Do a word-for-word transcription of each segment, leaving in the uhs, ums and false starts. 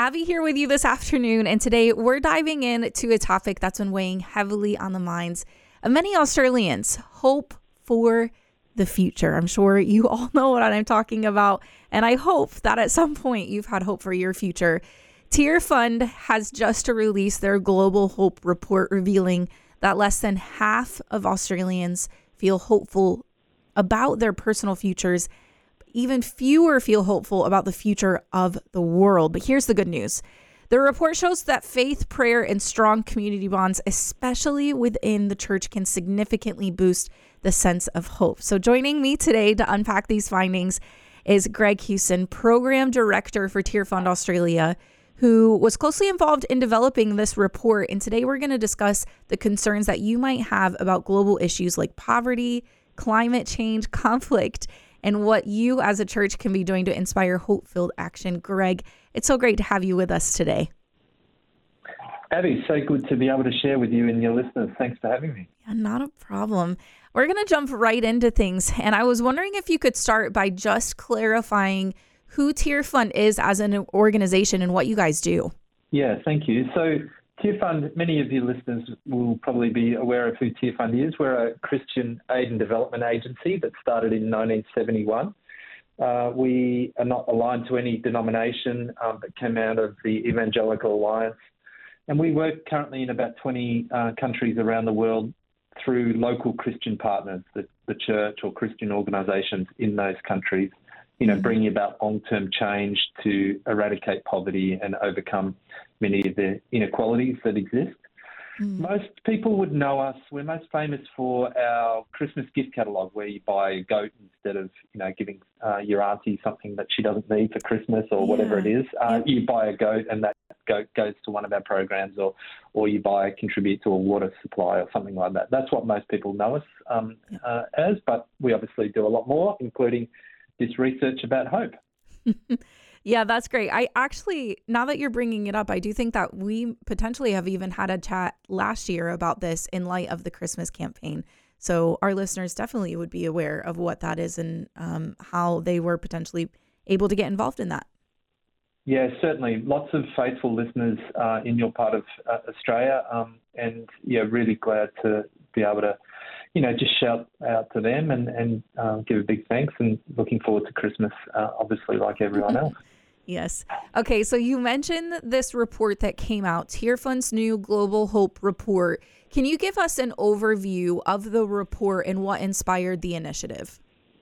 Abby here with you this afternoon, and today we're diving into a topic that's been weighing heavily on the minds of many Australians: hope for the future. I'm sure you all know what I'm talking about, and I hope that at some point you've had hope for your future. Tearfund has just released their Global Hope Report, revealing that less than half of Australians feel hopeful about their personal futures. Even fewer feel hopeful about the future of the world. But here's the good news. The report shows that faith, prayer, and strong community bonds, especially within the church, can significantly boost the sense of hope. So joining me today to unpack these findings is Greg Houston, Program Director for Tearfund Australia, who was closely involved in developing this report. And today we're going to discuss the concerns that you might have about global issues like poverty, climate change, conflict, and what you as a church can be doing to inspire hope-filled action. Greg, it's so great to have you with us today. Abby, so good to be able to share with you and your listeners. Thanks for having me. Yeah, not a problem. We're going to jump right into things. And I was wondering if you could start by just clarifying who Tearfund is as an organization and what you guys do. Yeah, thank you. So Tearfund, many of your listeners will probably be aware of who Tearfund is. We're a Christian aid and development agency that started in nineteen seventy-one. Uh, we are not aligned to any denomination, um, but came out of the Evangelical Alliance. And we work currently in about twenty uh, countries around the world through local Christian partners, the, the church or Christian organisations in those countries, you know, bringing about long-term change to eradicate poverty and overcome many of the inequalities that exist. Mm. Most people would know us. We're most famous for our Christmas gift catalogue, where you buy a goat instead of, you know, giving uh, your auntie something that she doesn't need for Christmas or yeah. whatever it is. Uh, yeah. You buy a goat and that goat goes to one of our programs, or or you buy, contribute to a water supply or something like that. That's what most people know us um, yeah. uh, as, but we obviously do a lot more, including this research about hope. Yeah, that's great. I actually, now that you're bringing it up, I do think that we potentially have even had a chat last year about this in light of the Christmas campaign. So our listeners definitely would be aware of what that is and um, how they were potentially able to get involved in that. Yeah, certainly. Lots of faithful listeners uh, in your part of uh, Australia. Um, and yeah, really glad to be able to, you know, just shout out to them and, and uh, give a big thanks, and looking forward to Christmas, uh, obviously, like everyone else. Yes. Okay, so you mentioned this report that came out, Tearfund's new Global Hope Report. Can you give us an overview of the report and what inspired the initiative?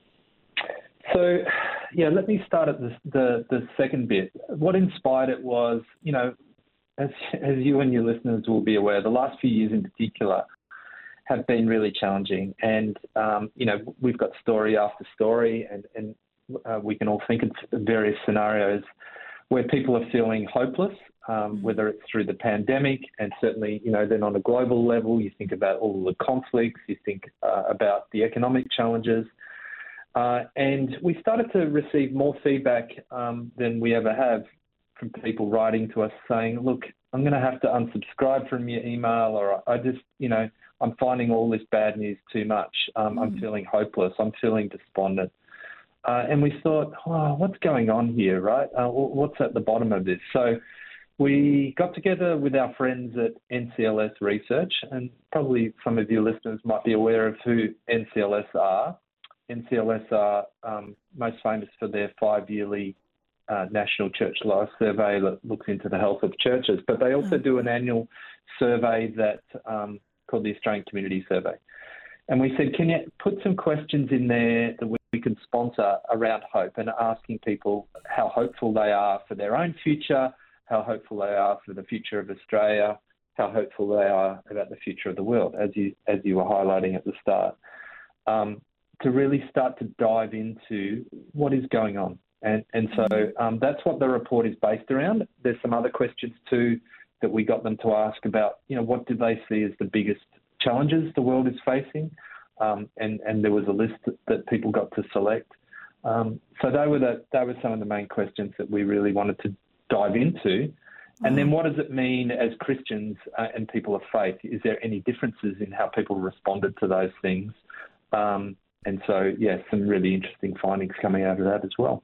So, yeah, let me start at the, the, the second bit. What inspired it was, you know, as, as you and your listeners will be aware, the last few years in particular have been really challenging. And, um, you know, we've got story after story, and, and uh, we can all think of various scenarios where people are feeling hopeless, um, mm-hmm. whether it's through the pandemic, and certainly, you know, then on a global level, you think about all the conflicts, you think uh, about the economic challenges. Uh, and we started to receive more feedback um, than we ever have from people writing to us saying, look, I'm going to have to unsubscribe from your email, or I just, you know, I'm finding all this bad news too much. Um, mm. I'm feeling hopeless. I'm feeling despondent. Uh, and we thought, oh, what's going on here, right? Uh, what's at the bottom of this? So we got together with our friends at N C L S Research, and probably some of your listeners might be aware of who N C L S are. N C L S are um, most famous for their five-yearly uh, National Church Life Survey that looks into the health of churches, but they also do an annual survey that um, called the Australian Community Survey. And we said, can you put some questions in there that we, we can sponsor around hope, and asking people how hopeful they are for their own future, how hopeful they are for the future of Australia, how hopeful they are about the future of the world, as you as you were highlighting at the start, um, to really start to dive into what is going on. And, and so um, that's what the report is based around. There's some other questions too that we got them to ask about, you know, what do they see as the biggest challenges the world is facing? Um, and, and there was a list that, that people got to select. Um, so they were the, they were some of the main questions that we really wanted to dive into. And then what does it mean as Christians uh, and people of faith? Is there any differences in how people responded to those things? Um, and so, yeah, some really interesting findings coming out of that as well.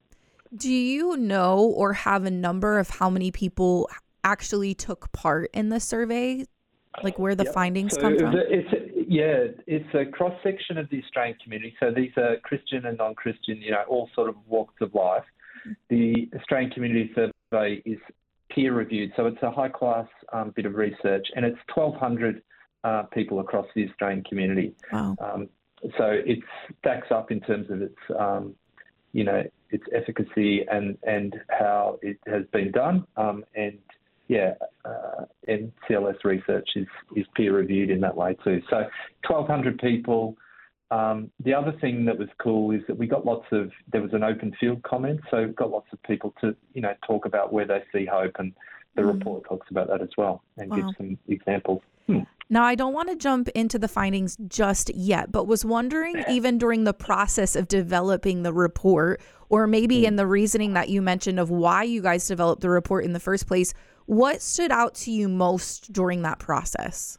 Do you know or have a number of how many people actually took part in the survey? Like where the Yep. findings so come from? The, it's, yeah, it's a cross-section of the Australian community. So these are Christian and non-Christian, you know, all sort of walks of life. The Australian Community Survey is peer-reviewed, so it's a high-class um, bit of research, and it's twelve hundred uh, people across the Australian community. Wow. Um, so it stacks up in terms of its, um, you know, its efficacy and, and how it has been done. Um, and yeah, uh, N C L S research is, is peer-reviewed in that way too. So twelve hundred people. Um, the other thing that was cool is that we got lots of, there was an open field comment, so we got lots of people to, you know, talk about where they see hope, and the mm. report talks about that as well and wow. gives some examples. Hmm. Now, I don't want to jump into the findings just yet, but was wondering even during the process of developing the report, or maybe mm. in the reasoning that you mentioned of why you guys developed the report in the first place, what stood out to you most during that process?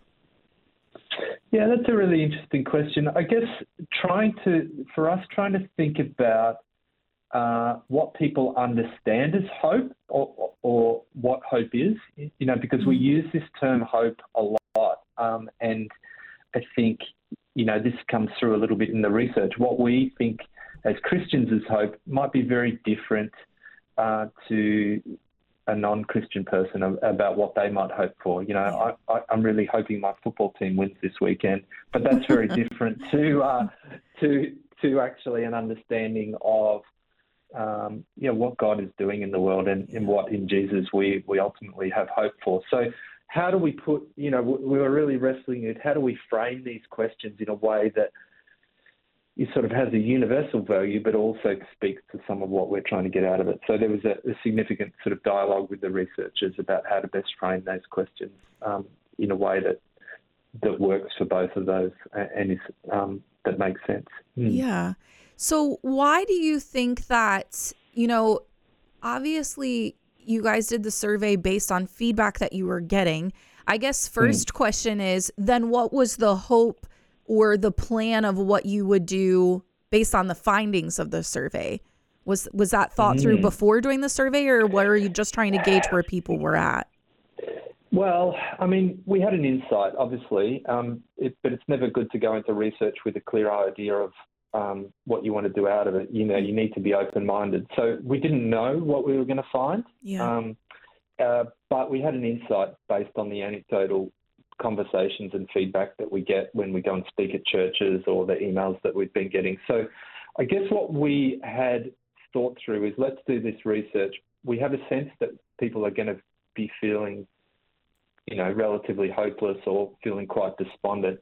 Yeah, that's a really interesting question. I guess trying to, for us, trying to think about uh, what people understand as hope, or, or what hope is, you know, because we use this term hope a lot. Um, and I think, you know, this comes through a little bit in the research. What we think as Christians as hope might be very different uh, to a non-Christian person about what they might hope for. You know, I, I, I'm really hoping my football team wins this weekend, but that's very different to uh, to to actually an understanding of um, you know, what God is doing in the world, and, and what in Jesus we we ultimately have hope for. So how do we put, you know, we were really wrestling with how do we frame these questions in a way that it sort of has a universal value, but also speaks to some of what we're trying to get out of it. So there was a, a significant sort of dialogue with the researchers about how to best frame those questions um, in a way that that works for both of those and is um, that makes sense. Mm. Yeah. So why do you think that, you know, obviously you guys did the survey based on feedback that you were getting. I guess first mm. question is, then what was the hope or the plan of what you would do based on the findings of the survey? Was was that thought mm. through before doing the survey, or were you just trying to gauge where people were at? Well, I mean, we had an insight, obviously, um, it, but it's never good to go into research with a clear idea of um, what you want to do out of it. You know, you need to be open-minded. So we didn't know what we were going to find, yeah. um, uh, but we had an insight based on the anecdotal conversations and feedback that we get when we go and speak at churches, or the emails that we've been getting. So I guess what we had thought through is, let's do this research. We have a sense that people are going to be feeling, you know, relatively hopeless or feeling quite despondent.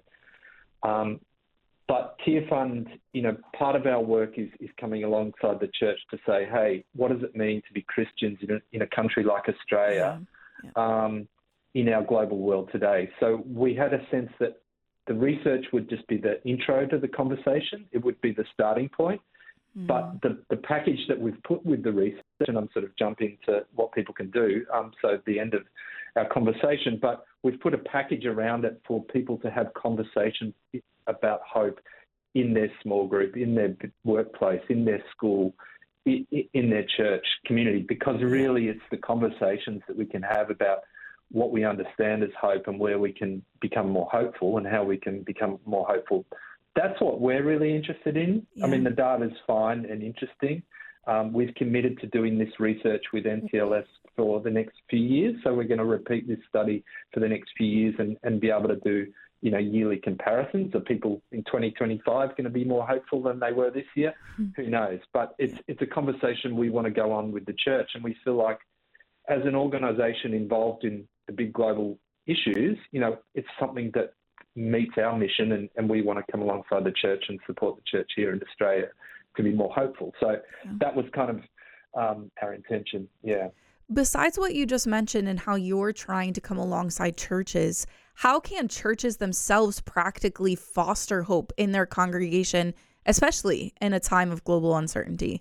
Um, but Tearfund, you know, part of our work is, is coming alongside the church to say, hey, what does it mean to be Christians in a, in a country like Australia? Yeah. Yeah. Um, in our global world today. So we had a sense that the research would just be the intro to the conversation. It would be the starting point. Mm. But the, the package that we've put with the research, and I'm sort of jumping to what people can do, um, so at the end of our conversation, but we've put a package around it for people to have conversations about hope in their small group, in their workplace, in their school, in, in their church community, because really it's the conversations that we can have about what we understand as hope and where we can become more hopeful and how we can become more hopeful. That's what we're really interested in. Yeah. I mean, the data's fine and interesting. Um, we've committed to doing this research with N C L S for the next few years, so we're going to repeat this study for the next few years and, and be able to do, you know, yearly comparisons. Are people in twenty twenty-five going to be more hopeful than they were this year? Mm-hmm. Who knows? But it's it's a conversation we want to go on with the church, and we feel like as an organisation involved in the big global issues, you know, it's something that meets our mission, and, and we want to come alongside the church and support the church here in Australia to be more hopeful. So yeah. that was kind of um, our intention, yeah. Besides what you just mentioned and how you're trying to come alongside churches, how can churches themselves practically foster hope in their congregation, especially in a time of global uncertainty?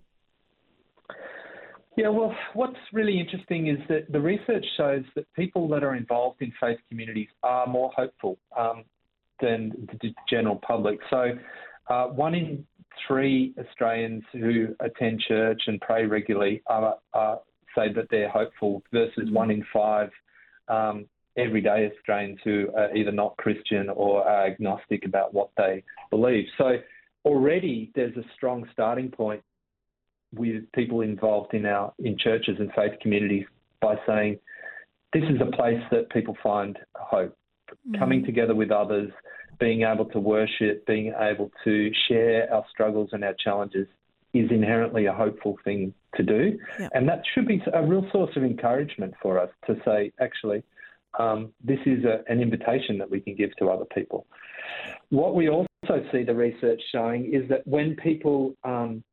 Yeah, well, what's really interesting is that the research shows that people that are involved in faith communities are more hopeful um, than the general public. So uh, one in three Australians who attend church and pray regularly are, are say that they're hopeful versus one in five um, everyday Australians who are either not Christian or are agnostic about what they believe. So already there's a strong starting point with people involved in our in churches and faith communities by saying this is a place that people find hope. Mm. Coming together with others, being able to worship, being able to share our struggles and our challenges is inherently a hopeful thing to do. Yep. And that should be a real source of encouragement for us to say, actually, um, this is a, an invitation that we can give to other people. What we also see the research showing is that when people um,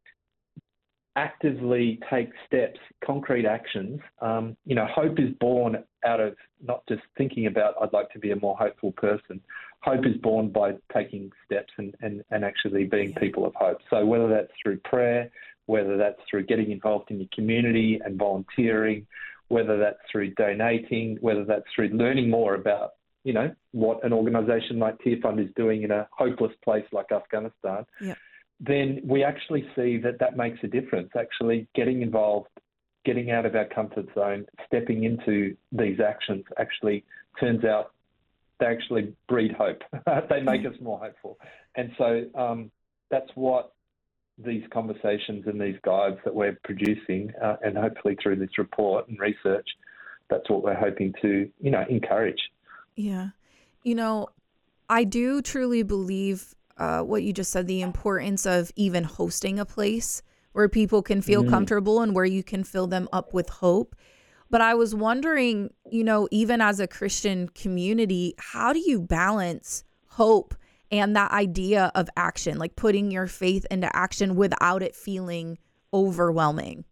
actively take steps, concrete actions, um, you know, hope is born out of not just thinking about, I'd like to be a more hopeful person. Hope is born by taking steps and, and, and actually being people of hope. So whether that's through prayer, whether that's through getting involved in your community and volunteering, whether that's through donating, whether that's through learning more about, you know, what an organisation like Tearfund is doing in a hopeless place like Afghanistan, yep. then we actually see that that makes a difference. Actually getting involved, getting out of our comfort zone, stepping into these actions actually turns out they actually breed hope. They make us more hopeful. And so um, that's what these conversations and these guides that we're producing, uh, and hopefully through this report and research, that's what we're hoping to, you know, encourage. Yeah. You know, I do truly believe uh, what you just said, the importance of even hosting a place where people can feel mm. comfortable and where you can fill them up with hope. But I was wondering, you know, even as a Christian community, how do you balance hope and that idea of action, like putting your faith into action without it feeling overwhelming?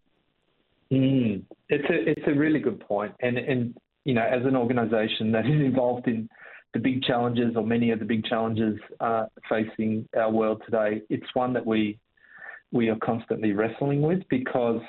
Mm. It's a it's a really good point. And, and, you know, as an organisation that is involved in the big challenges or many of the big challenges uh, facing our world today, it's one that we we are constantly wrestling with because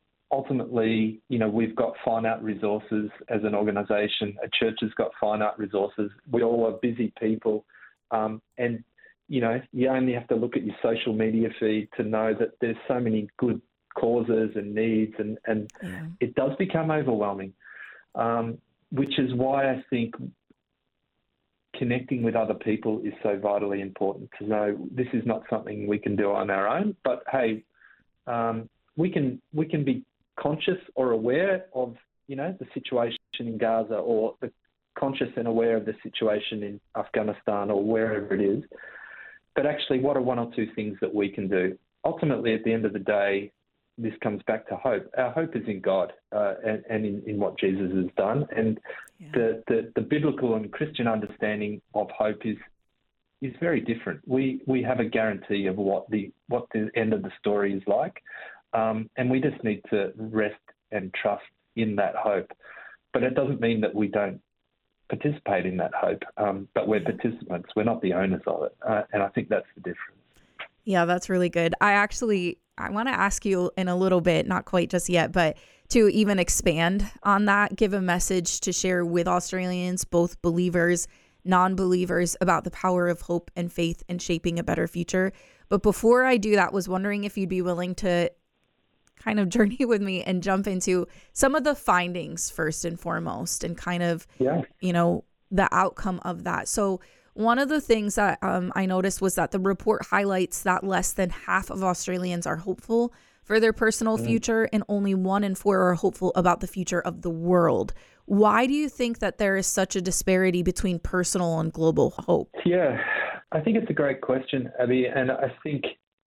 ultimately, you know, we've got finite resources as an organisation. A church has got finite resources. We all are busy people. Um, and, you know, you only have to look at your social media feed to know that there's so many good causes and needs, and, and yeah. it does become overwhelming, um, which is why I think connecting with other people is so vitally important to know this is not something we can do on our own, but, hey, um, we can we can be conscious or aware of, you know, the situation in Gaza, or the conscious and aware of the situation in Afghanistan or wherever it is. But actually, what are one or two things that we can do? Ultimately, at the end of the day, this comes back to hope. Our hope is in God uh, and, and in, in what Jesus has done. And yeah. the, the, the biblical and Christian understanding of hope is is very different. We we have a guarantee of what the what the end of the story is like. Um, and we just need to rest and trust in that hope. But it doesn't mean that we don't participate in that hope, um, but we're participants. We're not the owners of it. Uh, and I think that's the difference. Yeah, that's really good. I actually, I want to ask you in a little bit, not quite just yet, but to even expand on that, give a message to share with Australians, both believers, non-believers, about the power of hope and faith in shaping a better future. But before I do that, was wondering if you'd be willing to kind of journey with me and jump into some of the findings first and foremost, and kind of, yeah. you know, the outcome of that. So one of the things that um, I noticed was that the report highlights that less than half of Australians are hopeful for their personal mm. future, and only one in four are hopeful about the future of the world. Why do you think that there is such a disparity between personal and global hope? Yeah, I think it's a great question, Abby. And I think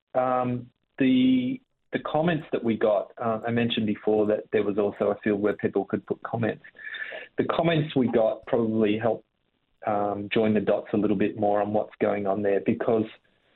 um, the The comments that we got, uh, I mentioned before that there was also a field where people could put comments. The comments we got probably helped um, join the dots a little bit more on what's going on there, because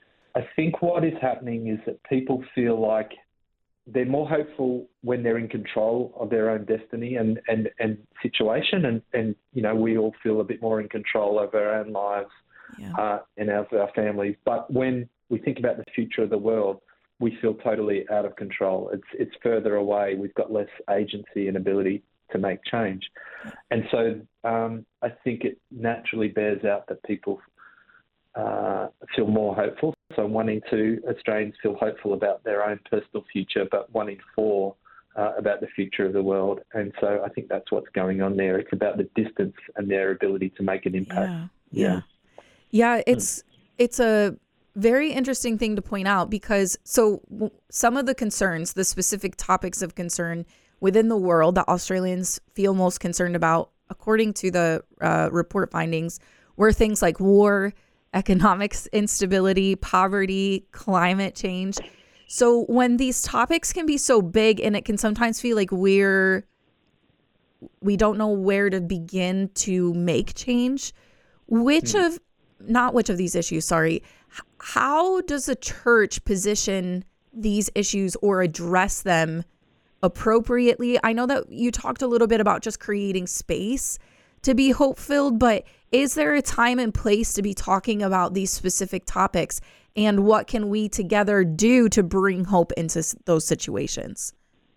I think what is happening is that people feel like they're more hopeful when they're in control of their own destiny and, and, and situation. And, and, you know, we all feel a bit more in control of our own lives yeah. uh, and of our families. But when we think about the future of the world, we feel totally out of control. It's it's further away. We've got less agency and ability to make change. And so um, I think it naturally bears out that people uh, feel more hopeful. So one in two Australians feel hopeful about their own personal future, but one in four uh, about the future of the world. And so I think that's what's going on there. It's about the distance and their ability to make an impact. Yeah, yeah, yeah. It's it's a very interesting thing to point out because so w- some of the concerns, the specific topics of concern within the world that Australians feel most concerned about, according to the uh, report findings, were things like war, economic instability, poverty, climate change. So when these topics can be so big and it can sometimes feel like we're, we don't know where to begin to make change, which mm. of, not which of these issues, sorry, how does a church position these issues or address them appropriately? I know that you talked a little bit about just creating space to be hope-filled, but is there a time and place to be talking about these specific topics, and what can we together do to bring hope into those situations?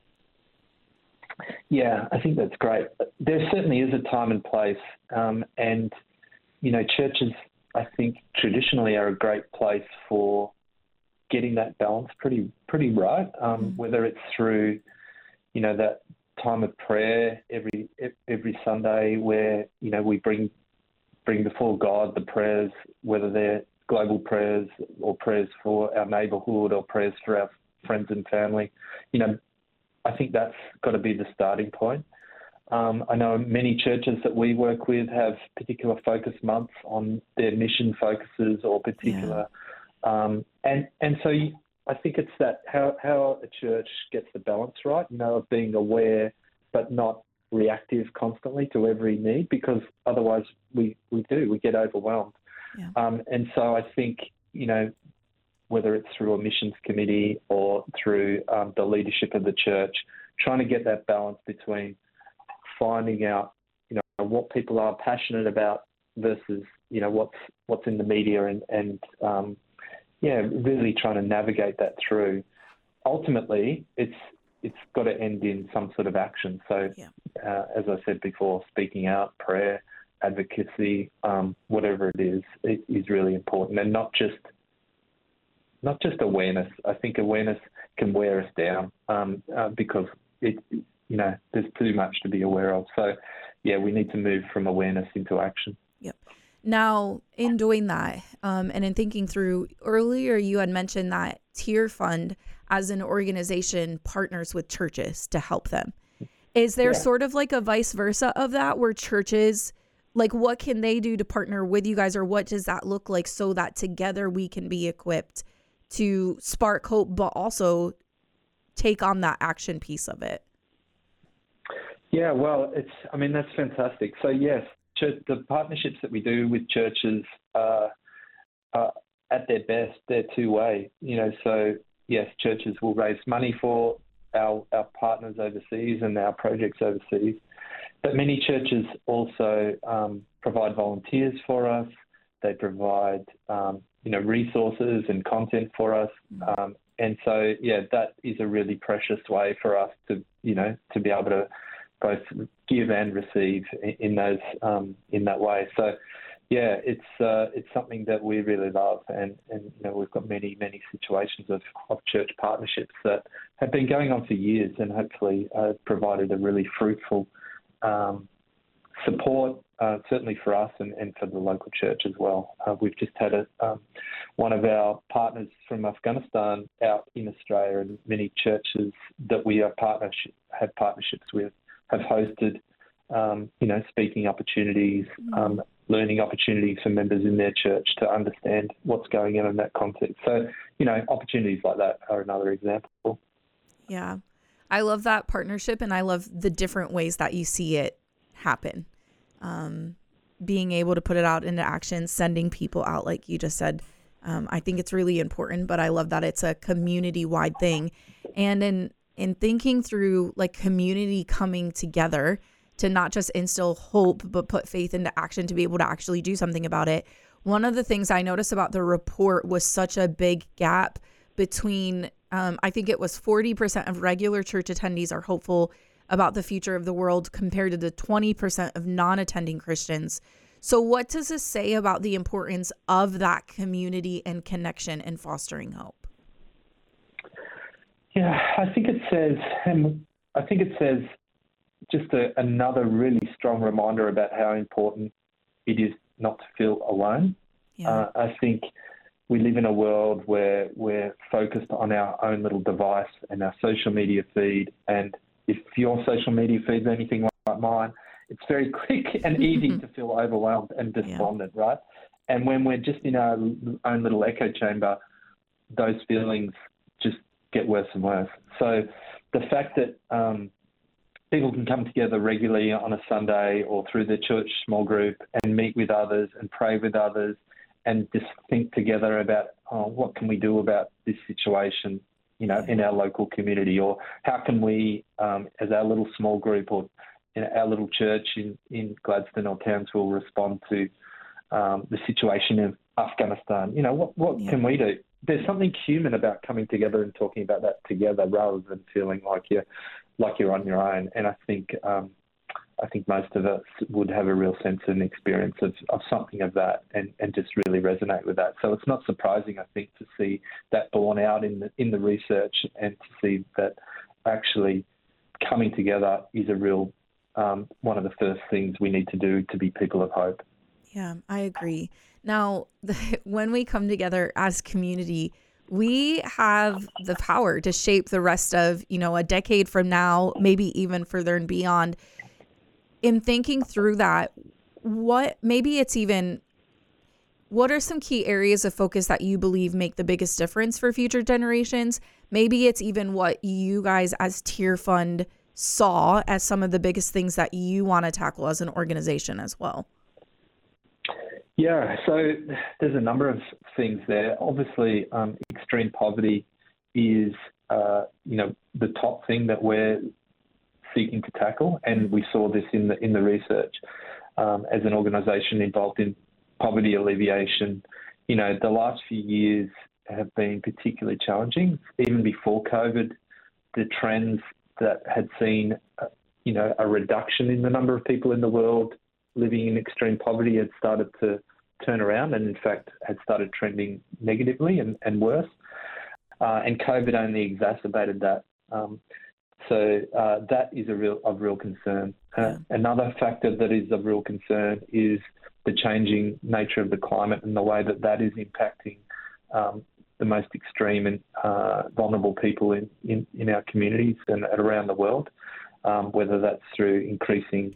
Yeah, I think that's great. There certainly is a time and place, um, and, you know, churches, I think, traditionally are a great place for getting that balance pretty pretty right, um, mm. whether it's through, you know, that time of prayer every every Sunday where, you know, we bring bring before God the prayers, whether they're global prayers or prayers for our neighbourhood or prayers for our friends and family. You know, I think that's got to be the starting point. Um, I know many churches that we work with have particular focus months on their mission focuses or particular, yeah. um, and and so you, I think it's that how how a church gets the balance right, you know, of being aware but not reactive constantly to every need, because otherwise we, we do, we get overwhelmed. Yeah. Um, and so I think, you know, whether it's through a missions committee or through um, the leadership of the church, trying to get that balance between finding out, you know, what people are passionate about versus, you know, what's what's in the media and, and um, yeah, really trying to navigate that through. Ultimately, it's it's got to end in some sort of action. So, yeah. uh, as I said before, speaking out, prayer, advocacy, um, whatever it is, it is really important, and not just not just awareness. I think awareness can wear us down um, uh, because it, you know, there's too much to be aware of. So, yeah, we need to move from awareness into action. Yep. Now, in doing that, um, and in thinking through, earlier you had mentioned that Tear Fund as an organization partners with churches to help them. Is there yeah. sort of like a vice versa of that, where churches, like, what can they do to partner with you guys, or what does that look like so that together we can be equipped to spark hope, but also take on that action piece of it? Yeah, well, it's, I mean, that's fantastic. So yes, church, the partnerships that we do with churches are, are at their best, they're two-way, you know, so yes, churches will raise money for our, our partners overseas and our projects overseas, but many churches also um, provide volunteers for us. They provide, um, you know, resources and content for us. Um, and so, yeah, that is a really precious way for us to, you know, to be able to both give and receive in, in those, um, in that way. So, yeah, it's uh, it's something that we really love, and, and you know, we've got many, many situations of, of church partnerships that have been going on for years and hopefully uh, provided a really fruitful um, support, uh, certainly for us and, and for the local church as well. Uh, we've just had a, um, one of our partners from Afghanistan out in Australia, and many churches that we are partnership, have partnerships with have hosted, um, you know, speaking opportunities, um, learning opportunities for members in their church to understand what's going on in that context. So, you know, opportunities like that are another example. Yeah. I love that partnership, and I love the different ways that you see it happen. Um, being able to put it out into action, sending people out, like you just said, um, I think it's really important, but I love that it's a community-wide thing. And in, in thinking through like community coming together to not just instill hope, but put faith into action to be able to actually do something about it. One of the things I noticed about the report was such a big gap between, um, I think it was forty percent of regular church attendees are hopeful about the future of the world compared to the twenty percent of non-attending Christians. So what does this say about the importance of that community and connection and fostering hope? Yeah, I think it says, and I think it says just a, another really strong reminder about how important it is not to feel alone. Yeah. Uh, I think we live in a world where we're focused on our own little device and our social media feed. And if your social media feed is anything like mine, it's very quick and easy to feel overwhelmed and despondent, yeah. right? And when we're just in our own little echo chamber, those feelings just get worse and worse. So the fact that um, people can come together regularly on a Sunday or through their church small group and meet with others and pray with others and just think together about, oh, what can we do about this situation, you know, in our local community, or how can we, um, as our little small group or in our little church in, in Gladstone or Townsville, respond to um, the situation in Afghanistan. You know, what, what yeah. can we do? There's something human about coming together and talking about that together rather than feeling like you're like you're on your own. And I think um, I think most of us would have a real sense and experience of, of something of that and, and just really resonate with that. So it's not surprising, I think, to see that borne out in the in the research and to see that actually coming together is a real um, one of the first things we need to do to be people of hope. Yeah, I agree. Now, the, when we come together as community, we have the power to shape the rest of, you know, a decade from now, maybe even further and beyond. In thinking through that, what maybe it's even, what are some key areas of focus that you believe make the biggest difference for future generations? Maybe it's even what you guys as Tear Fund saw as some of the biggest things that you want to tackle as an organization as well. Yeah, so there's a number of things there. Obviously, um, extreme poverty is, uh, you know, the top thing that we're seeking to tackle, and we saw this in the in the research. Um, as an organisation involved in poverty alleviation, you know, the last few years have been particularly challenging. Even before COVID, the trends that had seen, uh, you know, a reduction in the number of people in the world living in extreme poverty had started to turn around and, in fact, had started trending negatively and, and worse. Uh, and COVID only exacerbated that. Um, so uh, that is a real of real concern. Uh, another factor that is of real concern is the changing nature of the climate and the way that that is impacting um, the most extreme and uh, vulnerable people in, in, in our communities and around the world, um, whether that's through increasing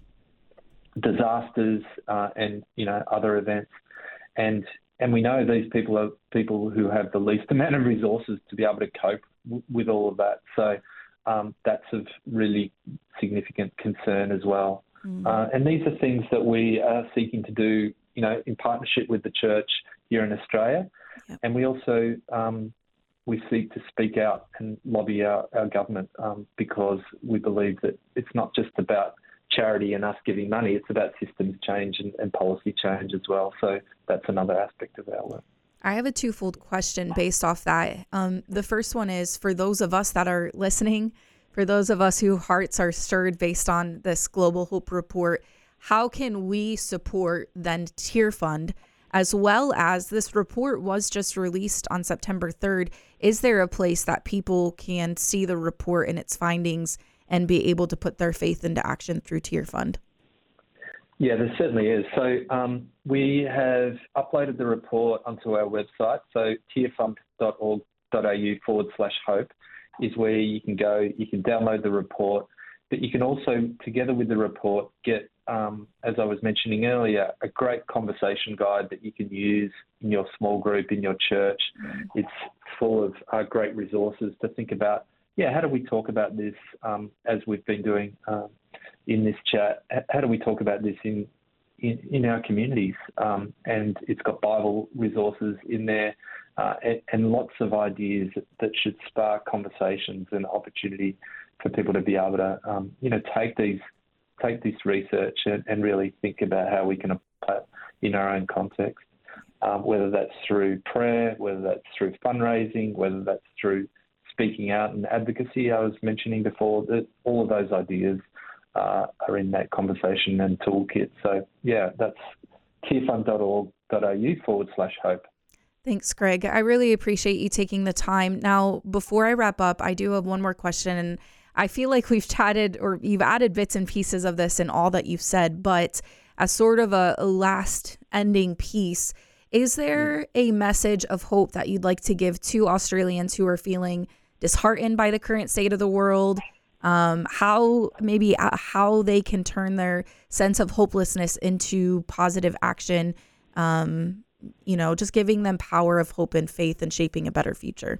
disasters uh, and, you know, other events. And and we know these people are people who have the least amount of resources to be able to cope w- with all of that. So um, that's of really significant concern as well. Mm. Uh, and these are things that we are seeking to do, you know, in partnership with the church here in Australia. Yep. And we also um, we seek to speak out and lobby our, our government um, because we believe that it's not just about charity and us giving money, it's about systems change and, and policy change as well. So that's another aspect of our work. I have a twofold question based off that. Um, the first one is for those of us that are listening, for those of us whose hearts are stirred based on this Global Hope Report, how can we support then Tear Fund, as well as this report was just released on September third. Is there a place that people can see the report and its findings and be able to put their faith into action through Tear Fund? Yeah, there certainly is. So um, we have uploaded the report onto our website. So tearfund.org.au forward slash hope is where you can go. You can download the report, but you can also, together with the report, get, um, as I was mentioning earlier, a great conversation guide that you can use in your small group, in your church. Mm-hmm. It's full of uh, great resources to think about. Yeah, how do we talk about this um, as we've been doing um, in this chat? How do we talk about this in in, in our communities? Um, and it's got Bible resources in there uh, and, and lots of ideas that, that should spark conversations and opportunity for people to be able to, um, you know, take these take this research and, and really think about how we can apply it in our own context, um, whether that's through prayer, whether that's through fundraising, whether that's through speaking out and advocacy I was mentioning before. That all of those ideas uh, are in that conversation and toolkit. So yeah, that's tearfund.org.au forward slash hope. Thanks, Greg. I really appreciate you taking the time. Now, before I wrap up, I do have one more question, and I feel like we've chatted or you've added bits and pieces of this in all that you've said, but as sort of a, a last ending piece, is there a message of hope that you'd like to give to Australians who are feeling disheartened by the current state of the world? Um, how maybe uh, how they can turn their sense of hopelessness into positive action, um, you know, just giving them power of hope and faith and shaping a better future.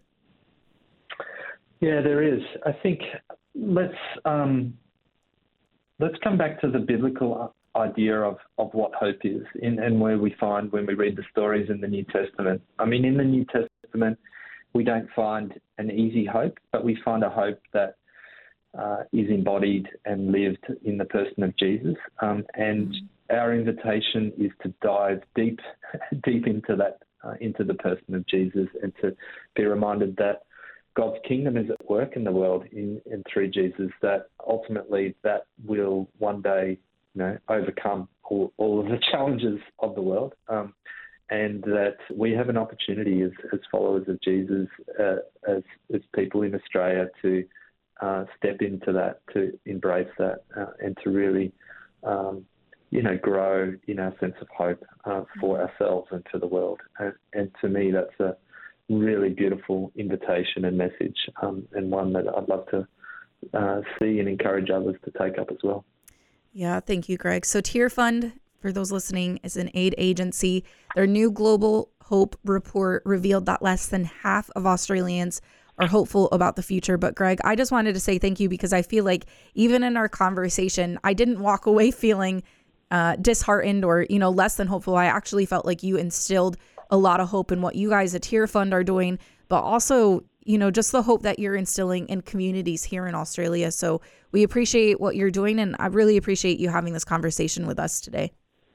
Yeah, there is. I think let's um, let's come back to the biblical idea of, of what hope is in, and where we find when we read the stories in the New Testament. I mean, in the New Testament, we don't find an easy hope, but we find a hope that uh, is embodied and lived in the person of Jesus. Um, and our invitation is to dive deep, deep into that, uh, into the person of Jesus, and to be reminded that God's kingdom is at work in the world in, in through Jesus, that ultimately that will one day, you know, overcome all, all of the challenges of the world, um, and that we have an opportunity as, as followers of Jesus, uh, as, as people in Australia, to uh, step into that, to embrace that, uh, and to really, um, you know, grow in our sense of hope uh, for ourselves and for the world. And, and to me, that's a really beautiful invitation and message, um, and one that I'd love to uh, see and encourage others to take up as well. Yeah, thank you, Greg. So Tearfund, for those listening, is an aid agency. Their new Global Hope report revealed that less than half of Australians are hopeful about the future. But Greg, I just wanted to say thank you, because I feel like even in our conversation, I didn't walk away feeling uh, disheartened or, you know, less than hopeful. I actually felt like you instilled a lot of hope in what you guys at Tearfund are doing, but also, you know, just the hope that you're instilling in communities here in Australia. So we appreciate what you're doing, and I really appreciate you having this conversation with us today.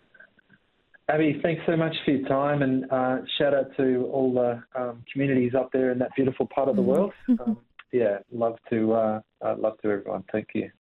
Abby, thanks so much for your time, and uh, shout out to all the um, communities up there in that beautiful part of the world. Um, yeah, love to, uh, uh, love to everyone. Thank you.